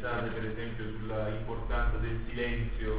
ricordate per esempio sulla importanza del silenzio.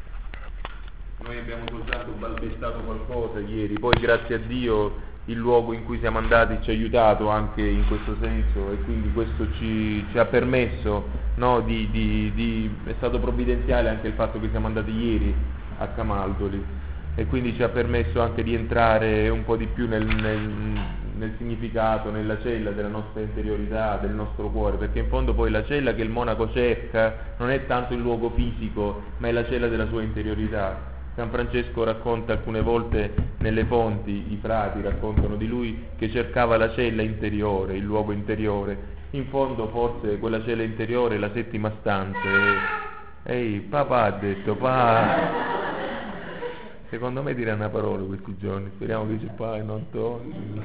Noi abbiamo soltanto balbettato qualcosa ieri, poi grazie a Dio il luogo in cui siamo andati ci ha aiutato anche in questo senso, e quindi questo ci ha permesso, no, è stato provvidenziale anche il fatto che siamo andati ieri a Camaldoli, e quindi ci ha permesso anche di entrare un po' di più nel significato, nella cella della nostra interiorità, del nostro cuore, perché in fondo poi la cella che il monaco cerca non è tanto il luogo fisico, ma è la cella della sua interiorità. San Francesco racconta alcune volte nelle fonti, i frati raccontano di lui che cercava la cella interiore, il luogo interiore. In fondo forse quella cella interiore è la settima stanza. Ehi, papà ha detto, pa. Secondo me dirà una parola questi giorni, speriamo che dice pa e non torni.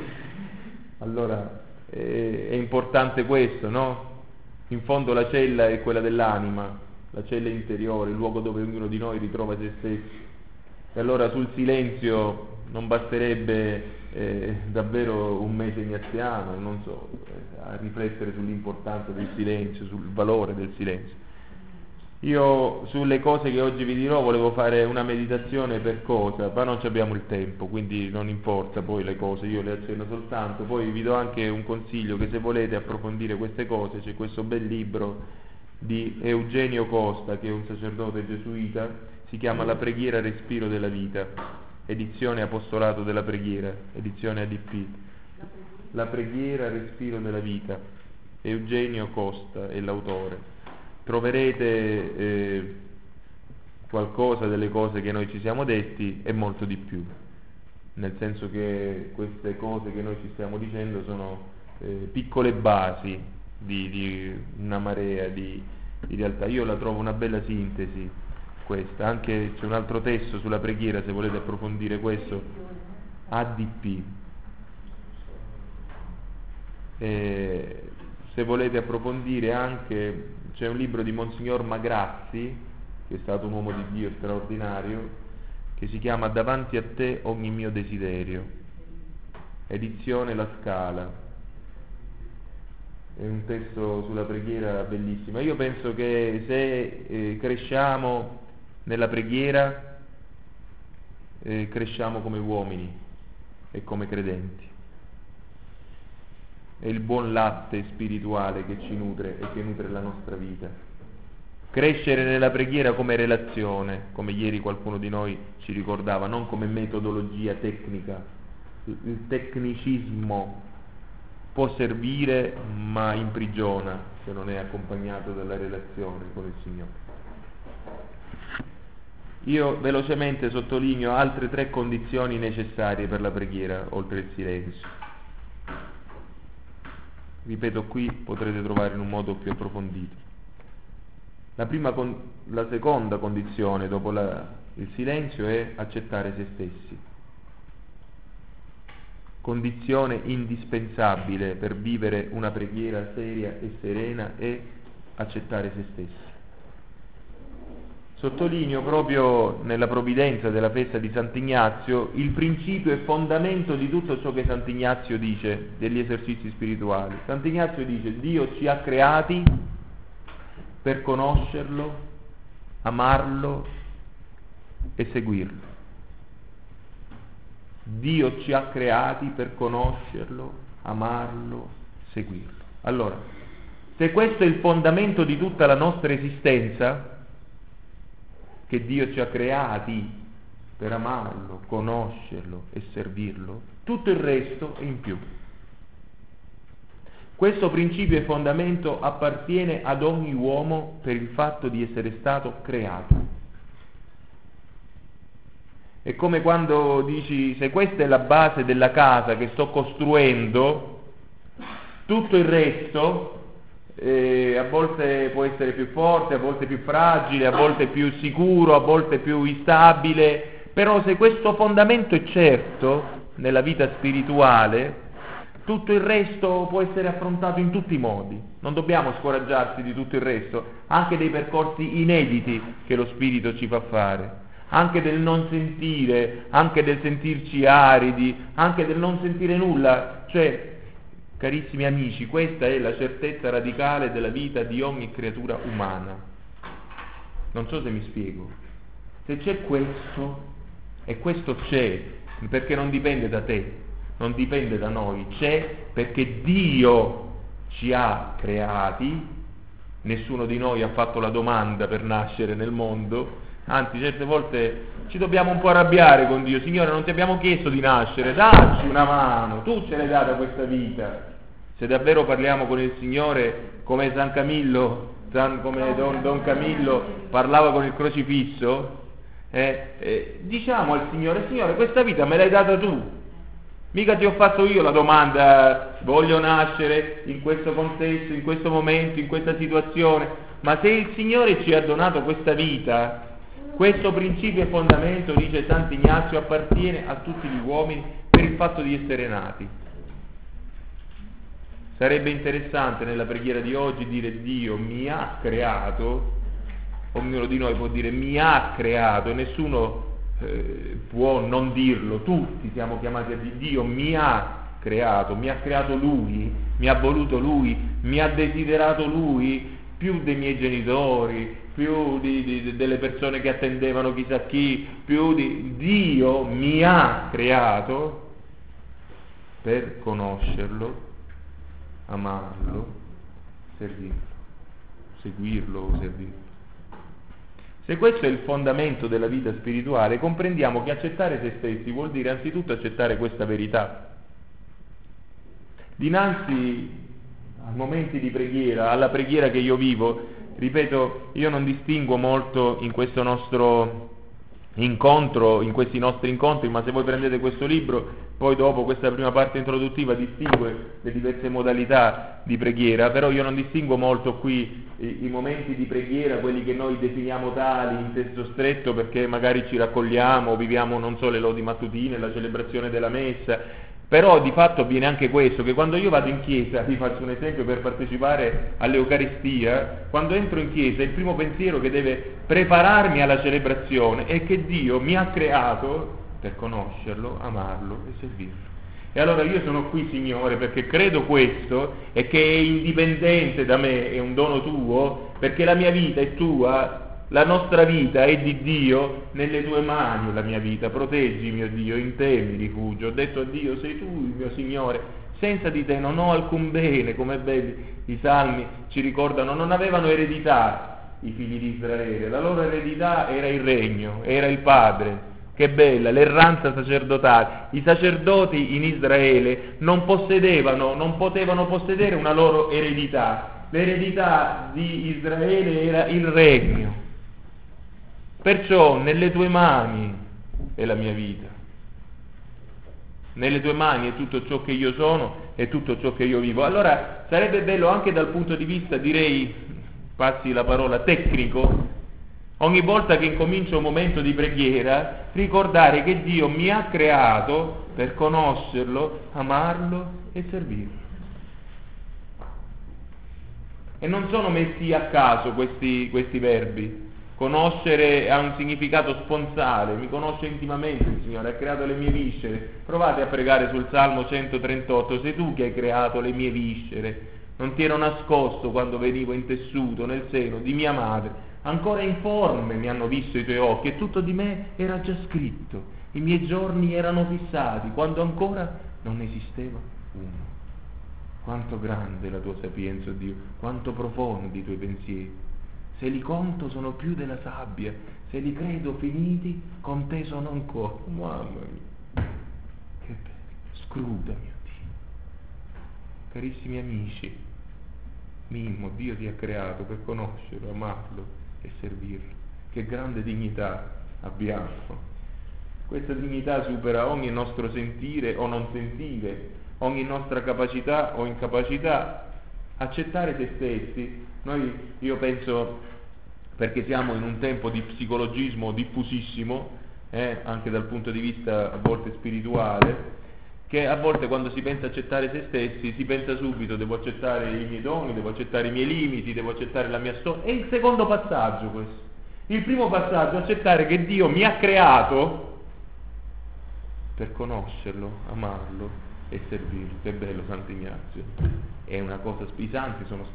Allora, è importante questo, no? In fondo la cella è quella dell'anima, la cella interiore, il luogo dove ognuno di noi ritrova se stesso. E allora sul silenzio non basterebbe davvero un mese ignaziano, non so, a riflettere sull'importanza del silenzio, sul valore del silenzio. Io sulle cose che oggi vi dirò volevo fare una meditazione per cosa, ma non abbiamo il tempo, quindi non importa poi le cose, io le accenno soltanto. Poi vi do anche un consiglio, che se volete approfondire queste cose c'è questo bel libro di Eugenio Costa, che è un sacerdote gesuita, si chiama La preghiera respiro della vita, edizione Apostolato della preghiera, edizione ADP. La preghiera respiro della vita, Eugenio Costa è l'autore. Troverete qualcosa delle cose che noi ci siamo detti e molto di più, nel senso che queste cose che noi ci stiamo dicendo sono piccole basi di una marea di realtà. Io la trovo una bella sintesi questa, anche c'è un altro testo sulla preghiera se volete approfondire questo, ADP. Se volete approfondire anche c'è un libro di Monsignor Magrazzi, che è stato un uomo di Dio straordinario, che si chiama Davanti a te ogni mio desiderio, edizione La Scala. È un testo sulla preghiera bellissimo. Io penso che se cresciamo nella preghiera cresciamo come uomini e come credenti. È il buon latte spirituale che ci nutre e che nutre la nostra vita. Crescere nella preghiera come relazione, come ieri qualcuno di noi ci ricordava, non come metodologia tecnica. Il tecnicismo può servire ma imprigiona se non è accompagnato dalla relazione con il Signore. Io velocemente sottolineo altre 3 condizioni necessarie per la preghiera, oltre il silenzio. Ripeto, qui potrete trovare in un modo più approfondito. La seconda condizione dopo il silenzio è accettare se stessi. Condizione indispensabile per vivere una preghiera seria e serena è accettare se stessi. Sottolineo proprio nella provvidenza della festa di Sant'Ignazio il principio e fondamento di tutto ciò che Sant'Ignazio dice degli esercizi spirituali. Sant'Ignazio dice: Dio ci ha creati per conoscerlo, amarlo e seguirlo. Dio ci ha creati per conoscerlo, amarlo, seguirlo. Allora, se questo è il fondamento di tutta la nostra esistenza, che Dio ci ha creati per amarlo, conoscerlo e servirlo, tutto il resto è in più. Questo principio e fondamento appartiene ad ogni uomo per il fatto di essere stato creato. È come quando dici: se questa è la base della casa che sto costruendo, tutto il resto a volte può essere più forte, a volte più fragile, a volte più sicuro, a volte più instabile, però se questo fondamento è certo nella vita spirituale, tutto il resto può essere affrontato in tutti i modi. Non dobbiamo scoraggiarci di tutto il resto, anche dei percorsi inediti che lo spirito ci fa fare, anche del non sentire, anche del sentirci aridi, anche del non sentire nulla, cioè Carissimi amici, questa è la certezza radicale della vita di ogni creatura umana. Non so se mi spiego. Se c'è questo, e questo c'è, perché non dipende da te, non dipende da noi, c'è perché Dio ci ha creati, nessuno di noi ha fatto la domanda per nascere nel mondo, anzi certe volte ci dobbiamo un po' arrabbiare con Dio. Signore, non ti abbiamo chiesto di nascere, dacci una mano, tu ce l'hai data questa vita. Se davvero parliamo con il Signore come San Camillo, come Don Camillo parlava con il crocifisso, diciamo al Signore: Signore, questa vita me l'hai data tu, mica ti ho fatto io la domanda, voglio nascere in questo contesto, in questo momento, in questa situazione. Ma se il Signore ci ha donato questa vita, questo principio e fondamento, dice Sant'Ignazio, appartiene a tutti gli uomini per il fatto di essere nati. Sarebbe interessante nella preghiera di oggi dire: Dio mi ha creato. Ognuno di noi può dire mi ha creato, e nessuno può non dirlo. Tutti siamo chiamati a dire: Dio mi ha creato Lui, mi ha voluto Lui, mi ha desiderato Lui più dei miei genitori, più delle persone che attendevano chissà chi, Dio mi ha creato per conoscerlo, amarlo, servirlo, seguirlo o servirlo. Se questo è il fondamento della vita spirituale, comprendiamo che accettare se stessi vuol dire anzitutto accettare questa verità. Dinanzi a momenti di preghiera, alla preghiera che io vivo, ripeto, io non distingo molto in questo nostro incontro, in questi nostri incontri, ma se voi prendete questo libro, poi dopo questa prima parte introduttiva distingue le diverse modalità di preghiera, però io non distingo molto qui i momenti di preghiera, quelli che noi definiamo tali in testo stretto perché magari ci raccogliamo, viviamo non so le lodi mattutine, la celebrazione della messa. Però di fatto avviene anche questo, che quando io vado in chiesa, vi faccio un esempio per partecipare all'Eucaristia, quando entro in chiesa il primo pensiero che deve prepararmi alla celebrazione è che Dio mi ha creato per conoscerlo, amarlo e servirlo. E allora io sono qui, Signore, perché credo questo e che è indipendente da me, è un dono tuo, perché la mia vita è tua. La nostra vita è di Dio, nelle tue mani la mia vita, proteggi mio Dio, in te mi rifugio. Ho detto a Dio: sei tu il mio Signore, senza di te non ho alcun bene. Come belli i salmi ci ricordano, non avevano eredità i figli di Israele, la loro eredità era il regno, era il padre. Che bella, l'erranza sacerdotale. I sacerdoti in Israele non potevano possedere una loro eredità. L'eredità di Israele era il regno. Perciò nelle tue mani è la mia vita, nelle tue mani è tutto ciò che io sono e tutto ciò che io vivo. Allora sarebbe bello anche dal punto di vista, direi, passi la parola, tecnico, ogni volta che incomincio un momento di preghiera, ricordare che Dio mi ha creato per conoscerlo, amarlo e servirlo. E non sono messi a caso questi verbi. Conoscere ha un significato sponsale, mi conosce intimamente il Signore, ha creato le mie viscere. Provate a pregare sul Salmo 138, sei tu che hai creato le mie viscere, non ti ero nascosto quando venivo intessuto nel seno di mia madre, ancora informe mi hanno visto i tuoi occhi e tutto di me era già scritto, i miei giorni erano fissati quando ancora non esisteva uno. Quanto grande è la tua sapienza, Dio, quanto profondi i tuoi pensieri. Se li conto sono più della sabbia, se li credo finiti, con te sono ancora. Mamma mia, che bello, scruta mio Dio. Carissimi amici, Mimmo, Dio ti ha creato per conoscerlo, amarlo e servirlo. Che grande dignità abbiamo. Questa dignità supera ogni nostro sentire o non sentire, ogni nostra capacità o incapacità. Accettare se stessi. Io penso, perché siamo in un tempo di psicologismo diffusissimo, anche dal punto di vista a volte spirituale, che a volte quando si pensa accettare se stessi si pensa subito: devo accettare i miei doni, devo accettare i miei limiti, devo accettare la mia storia. È il secondo passaggio questo. Il primo passaggio è accettare che Dio mi ha creato per conoscerlo, amarlo e servirlo. Che bello Sant'Ignazio, è una cosa, i santi sono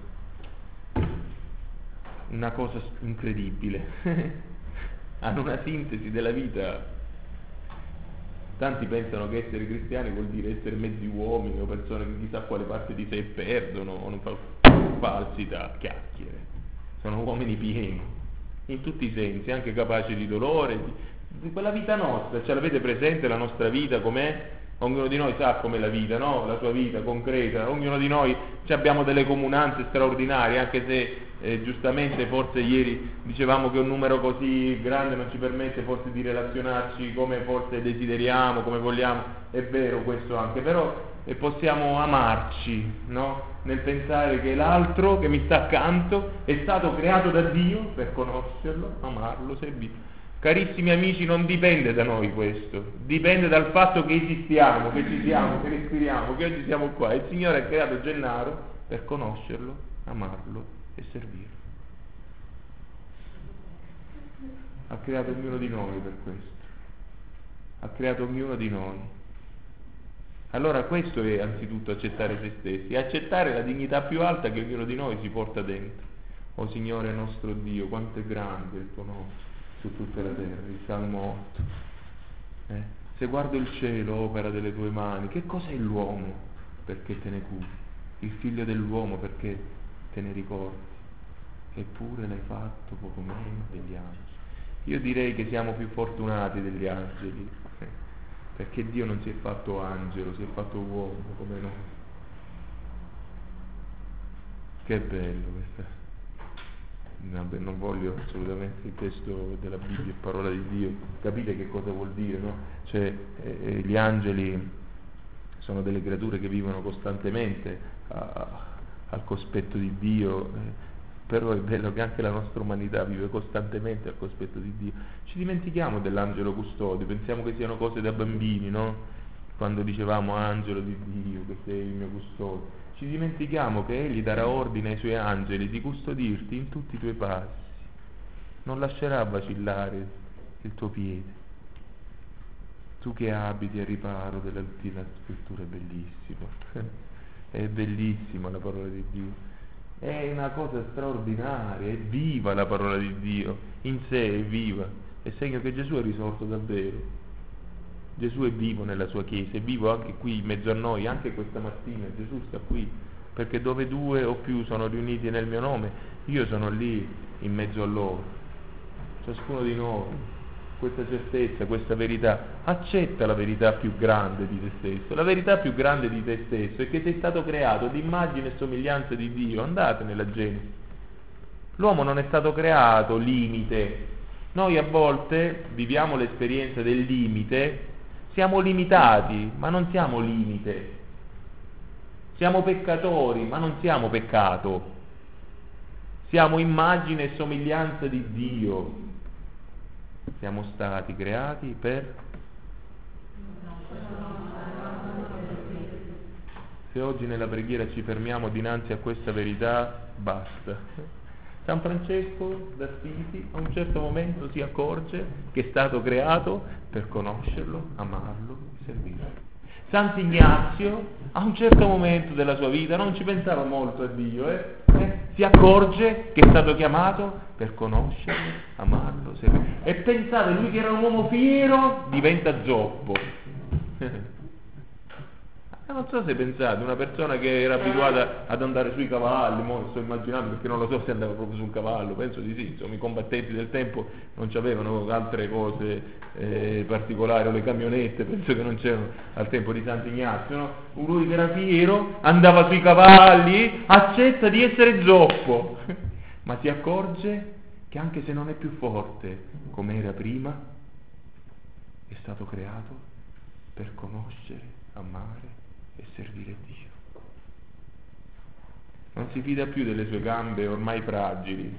una cosa incredibile, hanno una sintesi della vita. Tanti pensano che essere cristiani vuol dire essere mezzi uomini o persone che chissà quale parte di sé perdono o non fa falsità, chiacchiere. Sono uomini pieni, in tutti i sensi, anche capaci di dolore, di quella vita nostra. Ce l'avete presente la nostra vita com'è? Ognuno di noi sa com'è la vita, no? La sua vita concreta. Ognuno di noi abbiamo delle comunanze straordinarie, anche se giustamente forse ieri dicevamo che un numero così grande non ci permette forse di relazionarci come forse desideriamo, come vogliamo. È vero questo anche, però possiamo amarci, no? Nel pensare che l'altro che mi sta accanto è stato creato da Dio per conoscerlo, amarlo, servirlo. Carissimi amici, non dipende da noi questo, dipende dal fatto che esistiamo, che ci siamo, che respiriamo, che oggi siamo qua. Il Signore ha creato Gennaro per conoscerlo, amarlo e servirlo. Ha creato ognuno di noi per questo, ha creato ognuno di noi. Allora questo è anzitutto accettare se stessi, accettare la dignità più alta che ognuno di noi si porta dentro. O Signore nostro Dio, quanto è grande il tuo nome su tutta la terra, il Salmo 8. Se guardo il cielo, opera delle tue mani, che cos'è l'uomo perché te ne curi? Il figlio dell'uomo perché te ne ricordi? Eppure l'hai fatto poco meno degli angeli. Io direi che siamo più fortunati degli angeli, perché Dio non si è fatto angelo, si è fatto uomo come noi. Che bello questa. Vabbè, non voglio assolutamente il testo della Bibbia, parola di Dio, capite che cosa vuol dire, no? Cioè gli angeli sono delle creature che vivono costantemente al cospetto di Dio, però è bello che anche la nostra umanità vive costantemente al cospetto di Dio. Ci dimentichiamo dell'angelo custode, pensiamo che siano cose da bambini, no? Quando dicevamo angelo di Dio, che sei il mio custode. Ci dimentichiamo che Egli darà ordine ai Suoi angeli di custodirti in tutti i tuoi passi, non lascerà vacillare il tuo piede. Tu che abiti al riparo dell'Altina Scrittura, è bellissimo, è bellissima la parola di Dio, è una cosa straordinaria, è viva la parola di Dio, in sé è viva, è segno che Gesù è risorto davvero. Gesù è vivo nella sua Chiesa, è vivo anche qui in mezzo a noi, anche questa mattina Gesù sta qui, perché dove 2 o più sono riuniti nel mio nome, io sono lì in mezzo a loro. Ciascuno di noi, questa certezza, questa verità, accetta la verità più grande di te stesso. La verità più grande di te stesso è che sei stato creato d'immagine e somiglianza di Dio. Andate nella Genesi. L'uomo non è stato creato limite. Noi a volte viviamo l'esperienza del limite. Siamo limitati, ma non siamo limite. Siamo peccatori, ma non siamo peccato. Siamo immagine e somiglianza di Dio. Siamo stati creati per... Se oggi nella preghiera ci fermiamo dinanzi a questa verità, basta. San Francesco d'Assisi a un certo momento si accorge che è stato creato per conoscerlo, amarlo, servirlo. Sant'Ignazio a un certo momento della sua vita non ci pensava molto a Dio, si accorge che è stato chiamato per conoscerlo, amarlo, servirlo. E pensate, lui che era un uomo fiero diventa zoppo. Non so se pensate, una persona che era abituata ad andare sui cavalli, mo sto immaginando perché non lo so se andava proprio su un cavallo, penso di sì, insomma i combattenti del tempo non c'avevano altre cose particolari, o le camionette, penso che non c'erano al tempo di Sant'Ignazio, no? Lui che era fiero, andava sui cavalli, accetta di essere zoppo, ma si accorge che anche se non è più forte come era prima, è stato creato per conoscere, amare e servire Dio. Non si fida più delle sue gambe ormai fragili,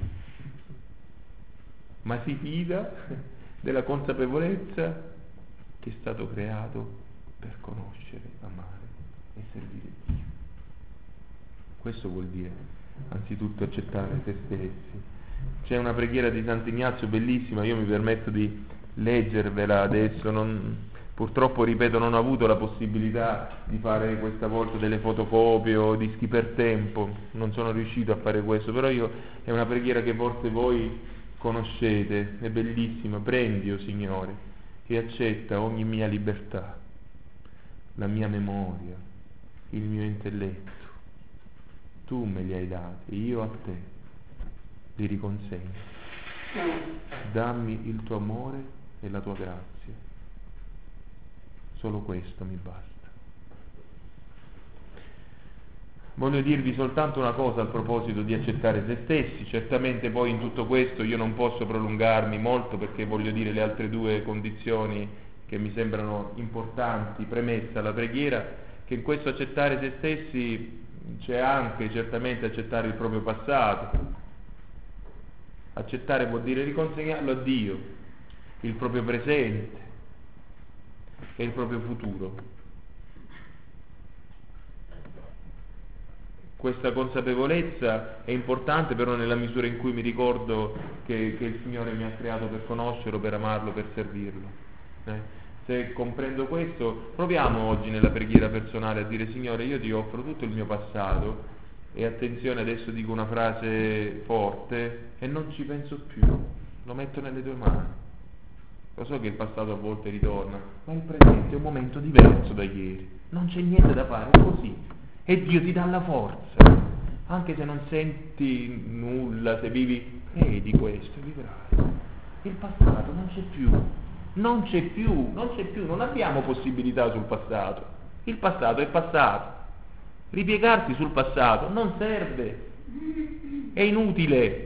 ma si fida della consapevolezza che è stato creato per conoscere, amare e servire Dio. Questo vuol dire anzitutto accettare se stessi. C'è una preghiera di Sant'Ignazio bellissima, io mi permetto di leggervela adesso, Purtroppo, ripeto, non ho avuto la possibilità di fare questa volta delle fotocopie o dischi per tempo, non sono riuscito a fare questo, però è una preghiera che forse voi conoscete, è bellissima. Prendi, o Signore, e accetta ogni mia libertà, la mia memoria, il mio intelletto. Tu me li hai dati, io a te li riconsegno. Dammi il tuo amore e la tua grazia. Solo questo mi basta. Voglio dirvi soltanto una cosa al proposito di accettare se stessi. Certamente poi in tutto questo io non posso prolungarmi molto, perché voglio dire le altre due condizioni che mi sembrano importanti, premessa alla preghiera, che in questo accettare se stessi c'è anche certamente accettare il proprio passato. Accettare vuol dire riconsegnarlo a Dio, il proprio presente e il proprio futuro. Questa consapevolezza è importante, però nella misura in cui mi ricordo che il Signore mi ha creato per conoscerlo, per amarlo, per servirlo. Se comprendo questo, proviamo oggi nella preghiera personale a dire: Signore, io ti offro tutto il mio passato, e attenzione, adesso dico una frase forte, e non ci penso più, lo metto nelle tue mani. Lo so che il passato a volte ritorna, ma il presente è un momento diverso da ieri, non c'è niente da fare, è così, e Dio ti dà la forza, anche se non senti nulla, se vivi, di questo vivrai. Il passato non c'è più, non abbiamo possibilità sul passato, il passato è passato, ripiegarsi sul passato non serve, è inutile.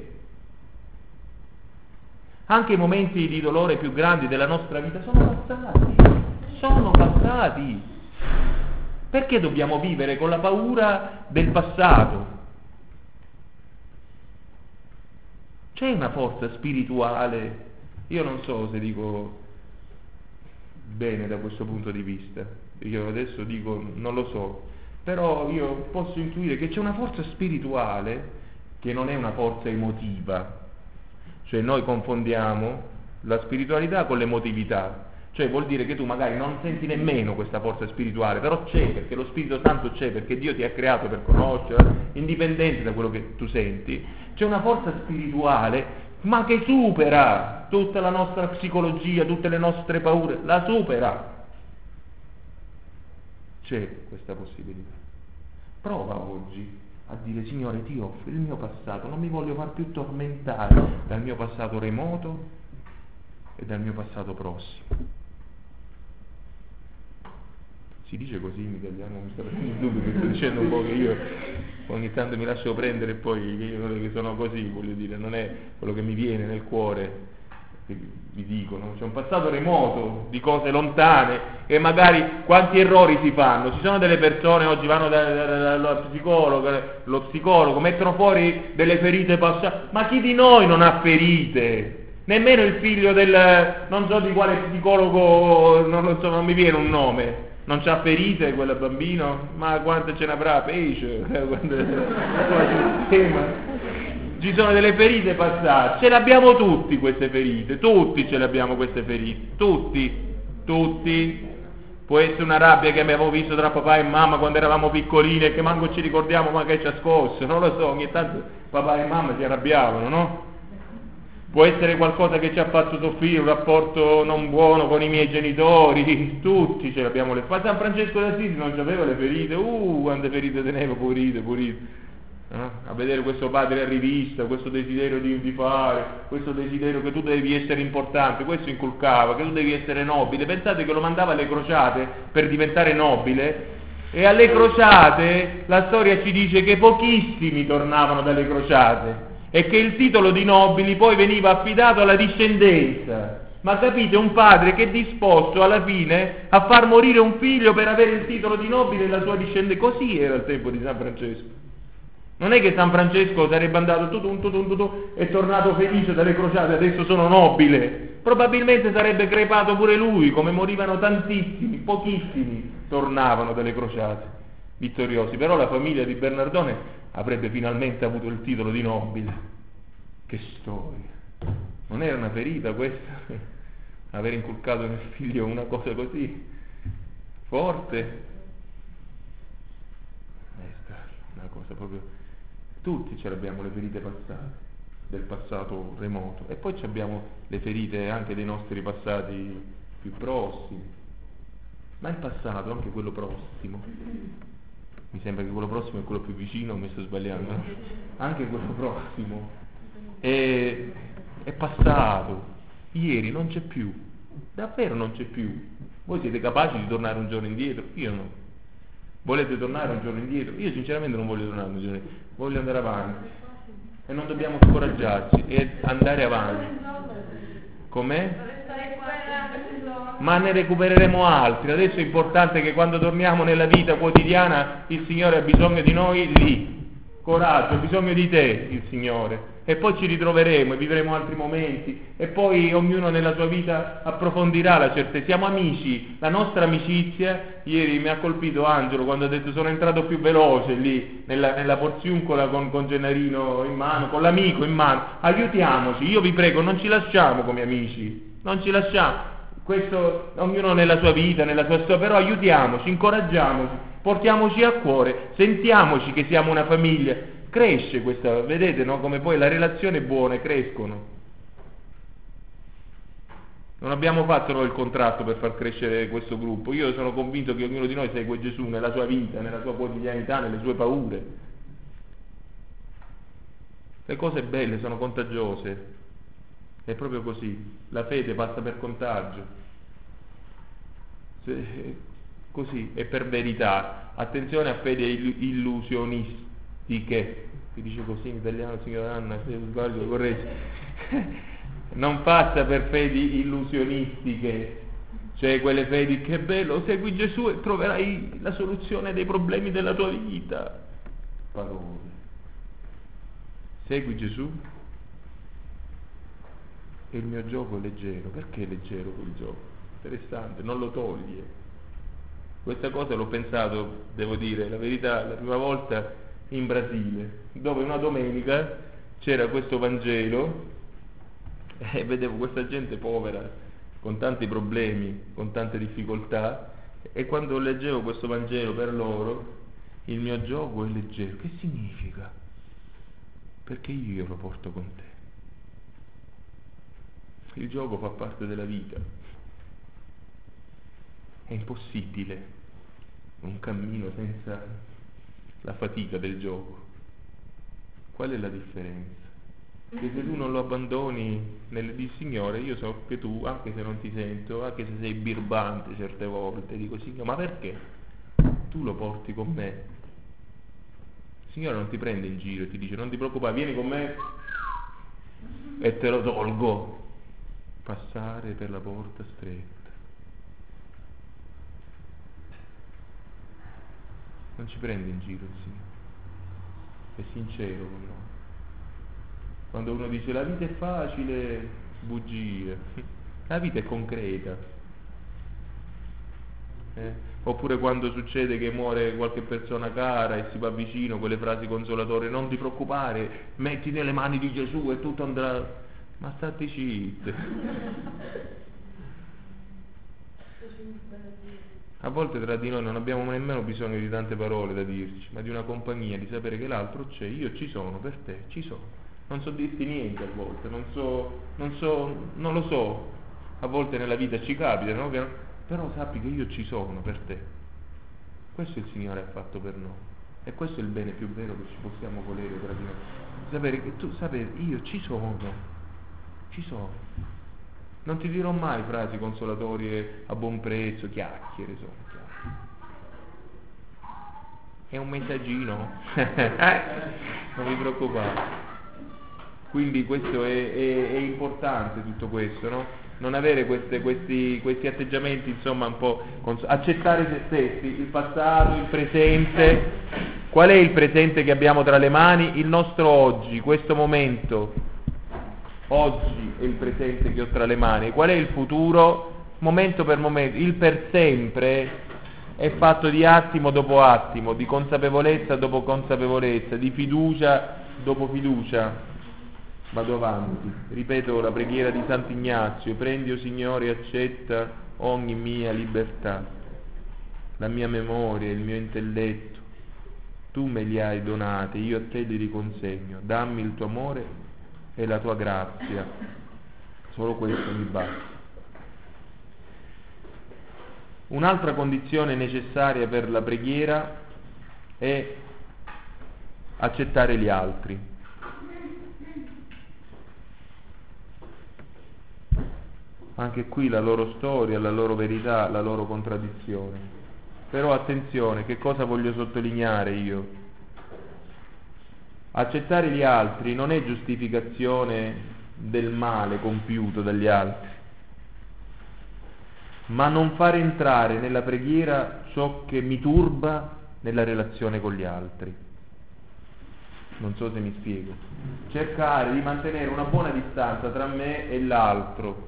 Anche i momenti di dolore più grandi della nostra vita sono passati. Perché dobbiamo vivere con la paura del passato? C'è una forza spirituale, io non so se dico bene da questo punto di vista, io adesso dico non lo so, però io posso intuire che c'è una forza spirituale che non è una forza emotiva. Cioè noi confondiamo la spiritualità con l'emotività, cioè vuol dire che tu magari non senti nemmeno questa forza spirituale, però c'è, perché lo Spirito Santo c'è, perché Dio ti ha creato per conoscerla, indipendente da quello che tu senti. C'è una forza spirituale, ma che supera tutta la nostra psicologia, tutte le nostre paure, la supera. C'è questa possibilità. Prova oggi a dire: Signore, ti offro il mio passato, non mi voglio far più tormentare dal mio passato remoto e dal mio passato prossimo. Si dice così in italiano, mi sta prendendo il dubbio, che sto dicendo un po' che io ogni tanto mi lascio prendere, e poi che io non è che sono così, voglio dire, non è quello che mi viene nel cuore che vi dicono. C'è un passato remoto di cose lontane, e magari quanti errori si fanno. Ci sono delle persone oggi vanno dallo psicologo, mettono fuori delle ferite passate, ma chi di noi non ha ferite? Nemmeno il figlio del non so di quale psicologo, non lo so, non mi viene un nome, non c'ha ferite quel bambino, ma quante ce ne avrà? Pesce, ci sono delle ferite passate, ce le abbiamo tutti queste ferite, tutti ce le abbiamo queste ferite, tutti. Può essere una rabbia che abbiamo visto tra papà e mamma quando eravamo piccolini e che manco ci ricordiamo ma che ci ha scosso, non lo so, ogni tanto papà e mamma si arrabbiavano, no? Può essere qualcosa che ci ha fatto soffrire, un rapporto non buono con i miei genitori, tutti ce l'abbiamo le ferite. San Francesco d'Assisi non aveva le ferite, quante ferite teneva, purite. A vedere questo padre a rivista, questo desiderio di fare, questo desiderio che tu devi essere importante, questo inculcava, che tu devi essere nobile. Pensate che lo mandava alle crociate per diventare nobile, e alle crociate la storia ci dice che pochissimi tornavano dalle crociate, e che il titolo di nobili poi veniva affidato alla discendenza. Ma capite, un padre che è disposto alla fine a far morire un figlio per avere il titolo di nobile e la sua discendenza. Così era il tempo di San Francesco. Non è che San Francesco sarebbe andato e tornato felice dalle crociate, adesso sono nobile. Probabilmente sarebbe crepato pure lui, come morivano tantissimi, pochissimi tornavano dalle crociate vittoriosi. Però la famiglia di Bernardone avrebbe finalmente avuto il titolo di nobile. Che storia! Non era una ferita questa? Aver inculcato nel figlio una cosa così? forte. Una cosa proprio, tutti ce l'abbiamo le ferite passate, del passato remoto, e poi abbiamo le ferite anche dei nostri passati più prossimi, ma il passato, anche quello prossimo, mi sembra che quello prossimo è quello più vicino, mi sto sbagliando, no? Anche quello prossimo è passato, ieri non c'è più, davvero non c'è più. Voi siete capaci di tornare un giorno indietro? Io no. Volete tornare un giorno indietro? Io sinceramente non voglio tornare un giorno indietro, voglio andare avanti, e non dobbiamo scoraggiarci e andare avanti. Com'è? Ma ne recupereremo altri. Adesso è importante che quando torniamo nella vita quotidiana il Signore ha bisogno di noi lì. Coraggio, ha bisogno di te il Signore. E poi ci ritroveremo e vivremo altri momenti, e poi ognuno nella sua vita approfondirà la certezza. Siamo amici, la nostra amicizia. Ieri mi ha colpito Angelo quando ha detto: sono entrato più veloce lì nella porziuncola con Gennarino in mano, con l'amico in mano. Aiutiamoci, io vi prego, non ci lasciamo come amici, non ci lasciamo. Questo ognuno nella sua vita, nella sua storia, però aiutiamoci, incoraggiamoci, portiamoci a cuore, sentiamoci che siamo una famiglia. Cresce questa, vedete, no? Come poi la relazione è buona, crescono. Non abbiamo fatto noi il contratto per far crescere questo gruppo. Io sono convinto che ognuno di noi segue Gesù nella sua vita, nella sua quotidianità, nelle sue paure. Le cose belle sono contagiose. È proprio così. La fede passa per contagio. Così, è per verità. Attenzione a fede illusionistiche. Si dice così in italiano, signora Anna, se sbaglio corregge. Non passa per fedi illusionistiche, cioè quelle fedi che bello, segui Gesù e troverai la soluzione dei problemi della tua vita. Parole. Segui Gesù e il mio gioco è leggero. Perché è leggero quel gioco? Interessante, non lo toglie. Questa cosa l'ho pensato, devo dire la verità, la prima volta in Brasile, dove una domenica c'era questo Vangelo e vedevo questa gente povera, con tanti problemi, con tante difficoltà, e quando leggevo questo Vangelo per loro, il mio gioco è leggero. Che significa? Perché io lo porto con te. Il gioco fa parte della vita. È impossibile un cammino senza la fatica del gioco. Qual è la differenza? Che se tu non lo abbandoni dici: Signore, io so che tu, anche se non ti sento, anche se sei birbante certe volte, dico: Signore, ma perché? Tu lo porti con me. Il Signore non ti prende in giro e ti dice: non ti preoccupare, vieni con me e te lo tolgo. Passare per la porta stretta. Non ci prende in giro il Signore, è sincero con noi. Quando uno dice la vita è facile, bugie. La vita è concreta. Oppure quando succede che muore qualche persona cara e si va vicino, quelle frasi consolatorie: non ti preoccupare, metti nelle mani di Gesù e tutto andrà. Ma state zitti. A volte tra di noi non abbiamo nemmeno bisogno di tante parole da dirci, ma di una compagnia, di sapere che l'altro c'è. Io ci sono per te, ci sono. Non so dirti niente a volte, non lo so. A volte nella vita ci capita, no? Però sappi che io ci sono per te. Questo il Signore ha fatto per noi. E questo è il bene più vero che ci possiamo volere tra di noi. Sapere che tu, sapere, io ci sono. Ci sono. Non ti dirò mai frasi consolatorie a buon prezzo, chiacchiere sono chiacchiere. È un messaggino. Non vi preoccupate. Quindi questo è importante, tutto questo, no? Non avere questi atteggiamenti, insomma, un po' accettare se stessi, il passato, il presente. Qual è il presente che abbiamo tra le mani? Il nostro oggi, questo momento. Oggi è il presente che ho tra le mani. Qual è il futuro? Momento per momento. Il per sempre è fatto di attimo dopo attimo, di consapevolezza dopo consapevolezza, di fiducia dopo fiducia. Vado avanti, ripeto la preghiera di Sant'Ignazio: prendi, o Signore, accetta ogni mia libertà. la mia memoria, il mio intelletto, tu me li hai donati, io a te li riconsegno, dammi il tuo amore e la tua grazia, solo questo mi basta. Un'altra condizione necessaria per la preghiera è accettare gli altri. Anche qui la loro storia, la loro verità, la loro contraddizione. Però attenzione, che cosa voglio sottolineare io? Accettare gli altri non è giustificazione del male compiuto dagli altri, ma non fare entrare nella preghiera ciò che mi turba nella relazione con gli altri. Non so se mi spiego. Cercare di mantenere una buona distanza tra me e l'altro,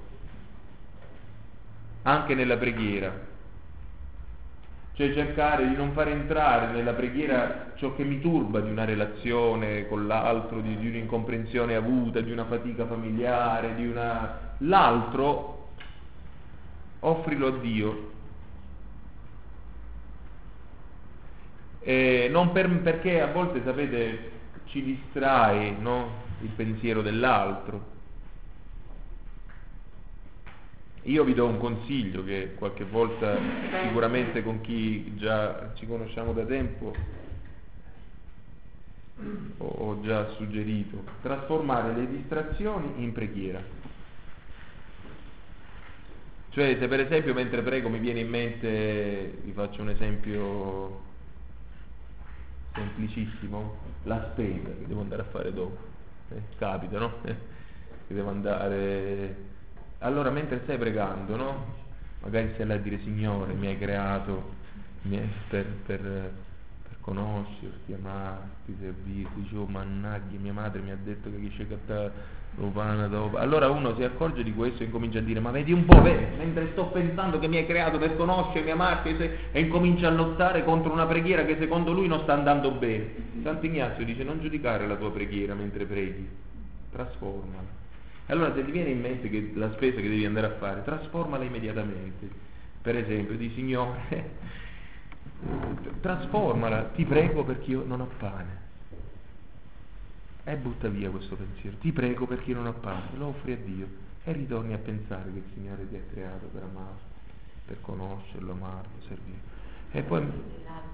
anche nella preghiera. Cioè cercare di non fare entrare nella preghiera ciò che mi turba di una relazione con l'altro, di un'incomprensione avuta, di una fatica familiare, l'altro offrilo a Dio. Non perché a volte, sapete, ci distrae, no? Il pensiero dell'altro. Io vi do un consiglio che qualche volta sicuramente con chi già ci conosciamo da tempo ho già suggerito: trasformare le distrazioni in preghiera. Cioè, se per esempio mentre prego mi viene in mente, vi faccio un esempio semplicissimo, la spesa che devo andare a fare dopo, capita, no? Che devo andare. Allora mentre stai pregando, no? Magari stai là a dire: Signore, mi hai creato per conoscerti, amarti, servirti. Dicevo: mannaggia, mia madre mi ha detto che chi c'è dopo. Allora uno si accorge di questo e incomincia a dire: ma vedi un po', mentre sto pensando che mi hai creato per conoscermi, amarti, e incomincia a lottare contro una preghiera che secondo lui non sta andando bene. Sant'Ignazio dice: non giudicare la tua preghiera mentre preghi, trasformala. Allora se ti viene in mente che la spesa che devi andare a fare, trasformala immediatamente. Per esempio, di: Signore, trasformala, ti prego perché io non ho pane. E butta via questo pensiero: ti prego perché io non ho pane, lo offri a Dio e ritorni a pensare che il Signore ti ha creato per amarlo, per conoscerlo, amarlo, servirlo. E poi,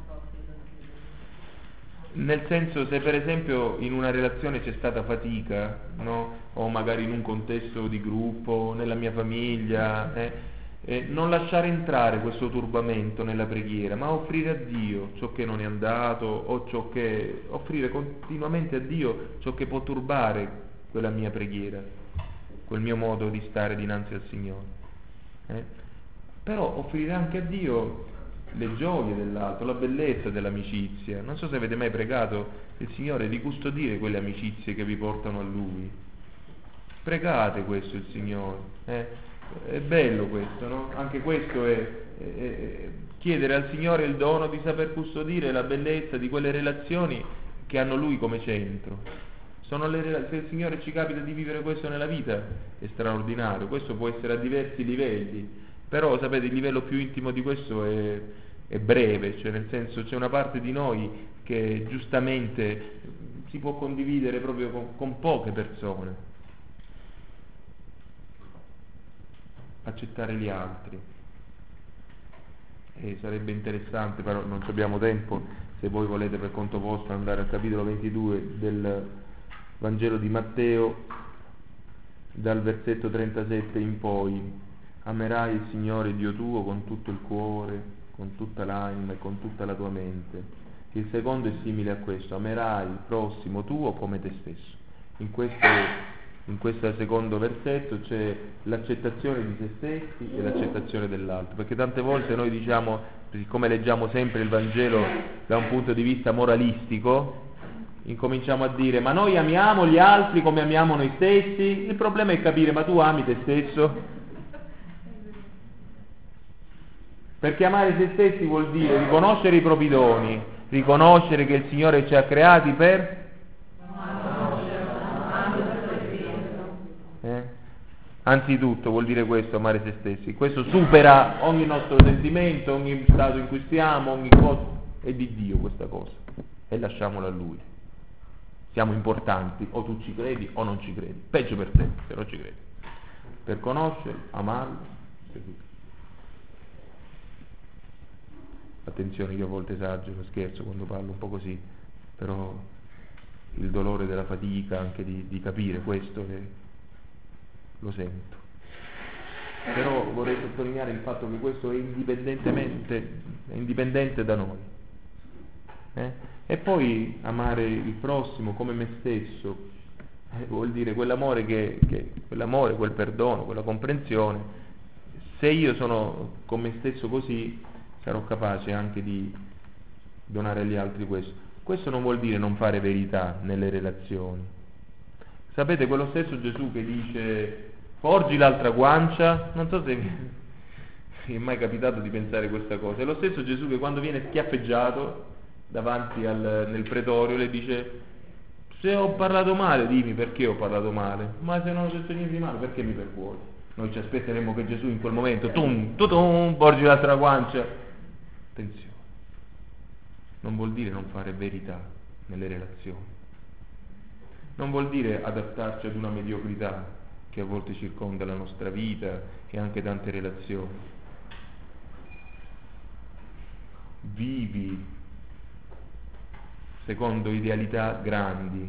nel senso, se per esempio in una relazione c'è stata fatica, no? O magari in un contesto di gruppo, nella mia famiglia, non lasciare entrare questo turbamento nella preghiera, ma offrire a Dio ciò che non è andato, o offrire continuamente a Dio ciò che può turbare quella mia preghiera, quel mio modo di stare dinanzi al Signore. Però offrire anche a Dio le gioie dell'altro, la bellezza dell'amicizia. Non so se avete mai pregato il Signore di custodire quelle amicizie che vi portano a Lui. Pregate questo il Signore. È bello questo, no? Anche questo è chiedere al Signore il dono di saper custodire la bellezza di quelle relazioni che hanno Lui come centro. Se il Signore ci capita di vivere questo nella vita, è straordinario. Questo può essere a diversi livelli, però sapete, il livello più intimo di questo è breve, cioè nel senso, c'è una parte di noi che giustamente si può condividere proprio con poche persone. Accettare gli altri. Sarebbe interessante, però non abbiamo tempo, se voi volete per conto vostro andare al capitolo 22 del Vangelo di Matteo, dal versetto 37 in poi: amerai il Signore Dio tuo con tutto il cuore, con tutta l'anima e con tutta la tua mente. Il secondo è simile a questo: amerai il prossimo tuo come te stesso. In questo secondo versetto c'è l'accettazione di se stessi e l'accettazione dell'altro, perché tante volte noi diciamo, siccome leggiamo sempre il Vangelo da un punto di vista moralistico, incominciamo a dire: ma noi amiamo gli altri come amiamo noi stessi. Il problema è capire: ma tu ami te stesso? Perché amare se stessi vuol dire riconoscere i propri doni, riconoscere che il Signore ci ha creati per Anzitutto vuol dire questo, amare se stessi. Questo supera ogni nostro sentimento, ogni stato in cui stiamo, ogni cosa. È di Dio questa cosa. E lasciamola a Lui. Siamo importanti, o tu ci credi o non ci credi. Peggio per te, se non ci credi. Per conoscerlo, amarlo, seguirlo. Attenzione che a volte esagero, scherzo quando parlo un po' così, però il dolore della fatica anche di capire questo lo sento. Però vorrei sottolineare il fatto che questo è indipendente da noi. E poi amare il prossimo come me stesso vuol dire quell'amore quell'amore, quel perdono, quella comprensione. Se io sono con me stesso così, sarò capace anche di donare agli altri questo. Questo non vuol dire non fare verità nelle relazioni. Sapete, quello stesso Gesù che dice porgi l'altra guancia, non so se mi è mai capitato di pensare questa cosa, è lo stesso Gesù che quando viene schiaffeggiato davanti nel pretorio le dice se ho parlato male dimmi perché ho parlato male, ma se non ho detto niente di male perché mi percuoti? Noi ci aspetteremo che Gesù in quel momento porgi l'altra guancia. Attenzione, non vuol dire non fare verità nelle relazioni, non vuol dire adattarci ad una mediocrità che a volte circonda la nostra vita e anche tante relazioni. Vivi secondo idealità grandi,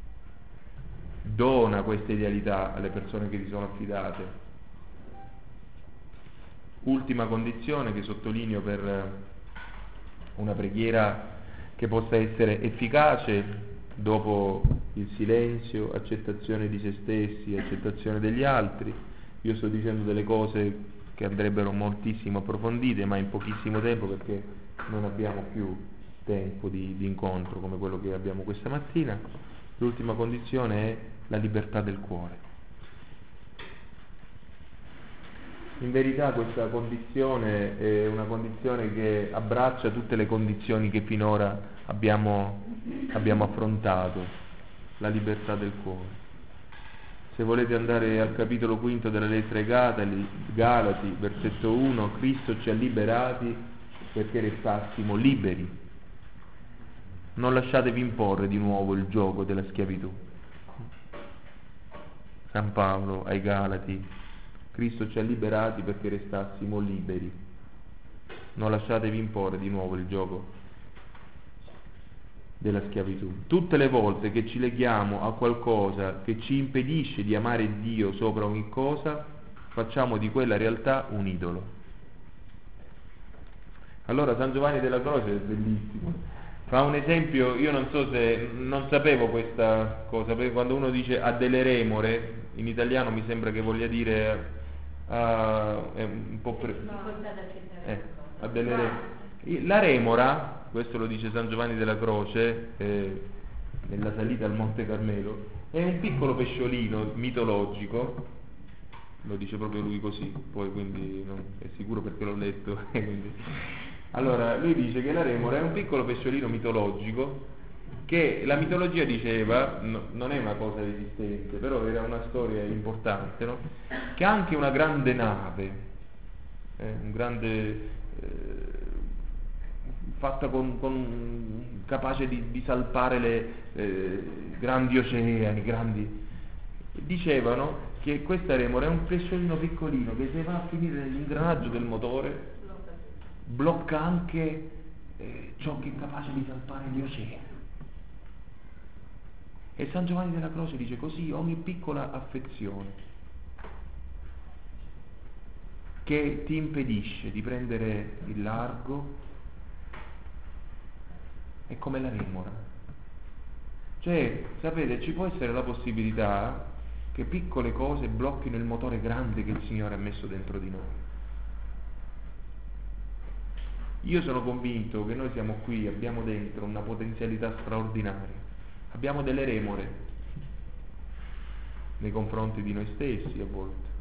dona queste idealità alle persone che ti sono affidate. Ultima condizione che sottolineo per una preghiera che possa essere efficace: dopo il silenzio, accettazione di se stessi, accettazione degli altri. Io sto dicendo delle cose che andrebbero moltissimo approfondite, ma in pochissimo tempo, perché non abbiamo più tempo di incontro come quello che abbiamo questa mattina. L'ultima condizione è la libertà del cuore. In verità questa condizione è una condizione che abbraccia tutte le condizioni che finora abbiamo affrontato, la libertà del cuore. Se volete andare al capitolo 5 della lettera ai Galati, versetto 1, Cristo ci ha liberati perché restassimo liberi. Non lasciatevi imporre di nuovo il giogo della schiavitù. San Paolo ai Galati: Cristo ci ha liberati perché restassimo liberi. Non lasciatevi imporre di nuovo il gioco della schiavitù. Tutte le volte che ci leghiamo a qualcosa che ci impedisce di amare Dio sopra ogni cosa, facciamo di quella realtà un idolo. Allora San Giovanni della Croce è bellissimo. Fa un esempio, io non sapevo questa cosa, perché quando uno dice a delle remore, in italiano mi sembra che voglia dire è un po' a delle remore. La remora, questo lo dice San Giovanni della Croce nella salita al Monte Carmelo, è un piccolo pesciolino mitologico, lo dice proprio lui così, poi quindi è sicuro perché l'ho letto. Allora, lui dice che la remora è un piccolo pesciolino mitologico che la mitologia diceva, non è una cosa esistente, però era una storia importante, no? Che anche una grande nave, fatta capace di salpare grandi oceani, dicevano che questa remora è un pesciolino piccolino che se va a finire nell'ingranaggio del motore blocca anche ciò che è capace di salpare gli oceani. E San Giovanni della Croce dice così: ogni piccola affezione che ti impedisce di prendere il largo è come la remora. Cioè, sapete, ci può essere la possibilità che piccole cose blocchino il motore grande che il Signore ha messo dentro di noi. Io sono convinto che noi siamo qui, abbiamo dentro una potenzialità straordinaria, abbiamo delle remore nei confronti di noi stessi, a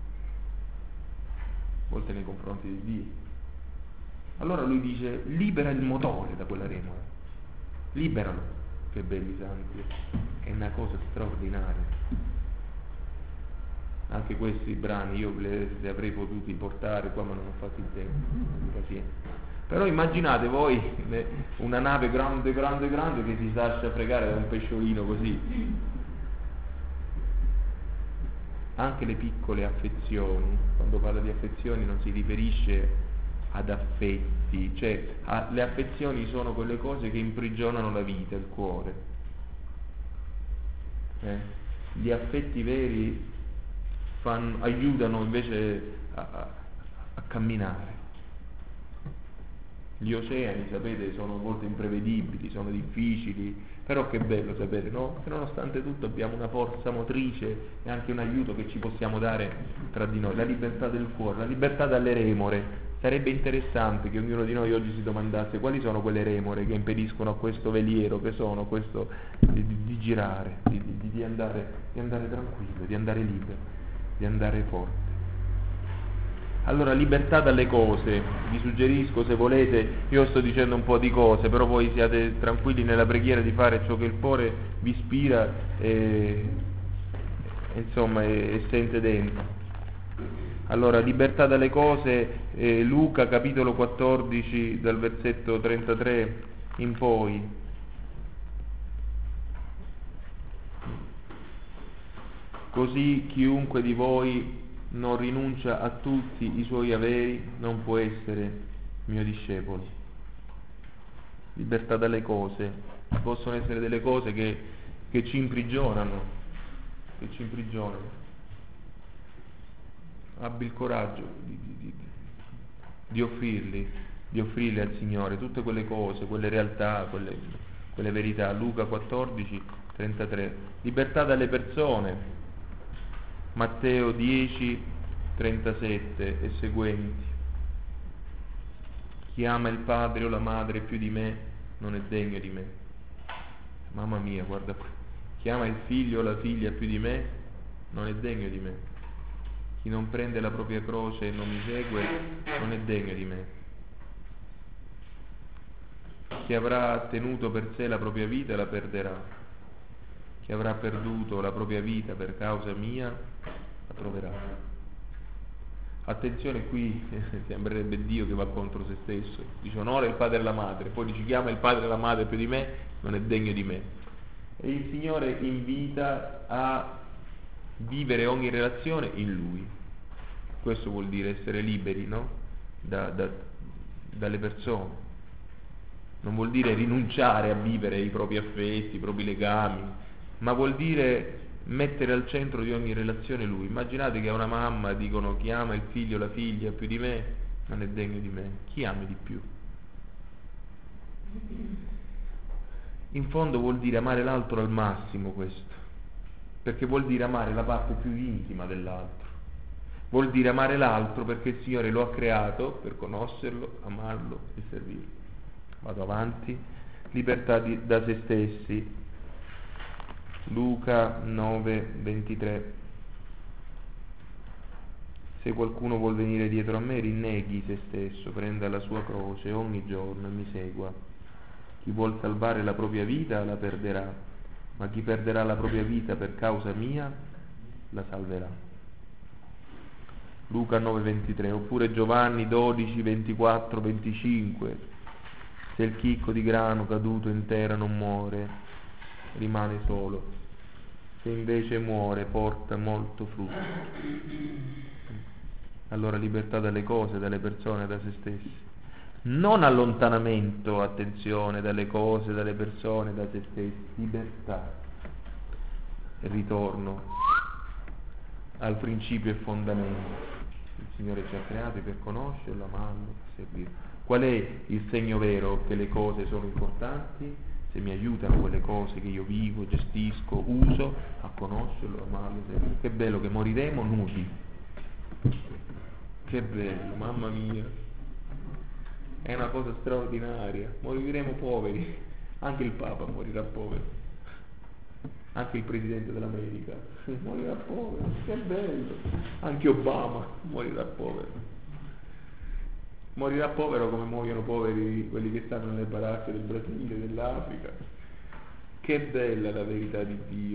volte nei confronti di Dio. Allora lui dice: libera il motore da quella remora, liberalo. Che belli santi, è una cosa straordinaria. Anche anche questi brani io li avrei potuti portare qua, ma non ho fatto il tempo, pazienza. Però immaginate voi una nave grande che si lascia fregare da un pesciolino così. Anche le piccole affezioni, quando parla di affezioni non si riferisce ad affetti, cioè le affezioni sono quelle cose che imprigionano la vita, il cuore. Gli affetti veri aiutano invece a camminare. Gli oceani, sapete, sono molto imprevedibili, sono difficili, però che bello sapere, no? Che nonostante tutto abbiamo una forza motrice e anche un aiuto che ci possiamo dare tra di noi, la libertà del cuore, la libertà dalle remore. Sarebbe interessante che ognuno di noi oggi si domandasse quali sono quelle remore che impediscono a questo veliero, che sono questo di girare, di andare tranquillo, di andare libero, di andare forte. Allora, libertà dalle cose, vi suggerisco, se volete, io sto dicendo un po' di cose, però voi siate tranquilli nella preghiera di fare ciò che il cuore vi ispira e sente dentro. Allora, libertà dalle cose, Luca capitolo 14 dal versetto 33 in poi. Così chiunque di voi non rinuncia a tutti i suoi averi non può essere mio discepolo. Libertà dalle cose, possono essere delle cose che ci imprigionano, Abbi il coraggio di offrirle al Signore tutte quelle cose, quelle realtà, quelle verità. Luca 14, 33. Libertà dalle persone. Matteo 10, 37 e seguenti. Chi ama il padre o la madre più di me non è degno di me. Mamma mia, guarda qui. Chi ama il figlio o la figlia più di me non è degno di me. Chi non prende la propria croce e non mi segue non è degno di me. Chi avrà tenuto per sé la propria vita la perderà. Chi avrà perduto la propria vita per causa mia la troverà. Attenzione, qui sembrerebbe Dio che va contro se stesso. Dice onora il padre e la madre, poi dice chi ama il padre e la madre più di me non è degno di me. E il Signore invita a vivere ogni relazione in Lui. Questo vuol dire essere liberi, no? Dalle persone. Non vuol dire rinunciare a vivere i propri affetti, i propri legami, ma vuol dire mettere al centro di ogni relazione Lui. Immaginate che a una mamma dicono chi ama il figlio o la figlia più di me non è degno di me. Chi ami di più? In fondo vuol dire amare l'altro al massimo questo, perché vuol dire amare la parte più intima dell'altro. Vuol dire amare l'altro perché il Signore lo ha creato per conoscerlo, amarlo e servirlo. Vado avanti. Libertà da se stessi. Luca 9, 23. Se qualcuno vuol venire dietro a me, rinneghi se stesso, prenda la sua croce ogni giorno e mi segua. Chi vuol salvare la propria vita la perderà, ma chi perderà la propria vita per causa mia la salverà. Luca 9, 23. Oppure Giovanni 12, 24, 25. Se il chicco di grano caduto in terra non muore, rimane solo. Se invece muore, porta molto frutto. Allora libertà dalle cose, dalle persone, da se stessi. Non allontanamento, attenzione, dalle cose, dalle persone, da se stessi. Libertà. E ritorno al principio e fondamento. Il Signore ci ha creati per conoscerlo, amarlo, servirlo. Qual è il segno vero che le cose sono importanti? Se mi aiutano quelle cose che io vivo, gestisco, uso, a conoscerlo, amarlo, servirlo. Che bello che moriremo nudi. Che bello, mamma mia. È una cosa straordinaria. Moriremo poveri. Anche il Papa morirà povero. Anche il Presidente dell'America morirà povero. Che bello. Anche Obama morirà povero. Morirà povero come muoiono poveri quelli che stanno nelle baracche del Brasile, dell'Africa. Che bella la verità di Dio.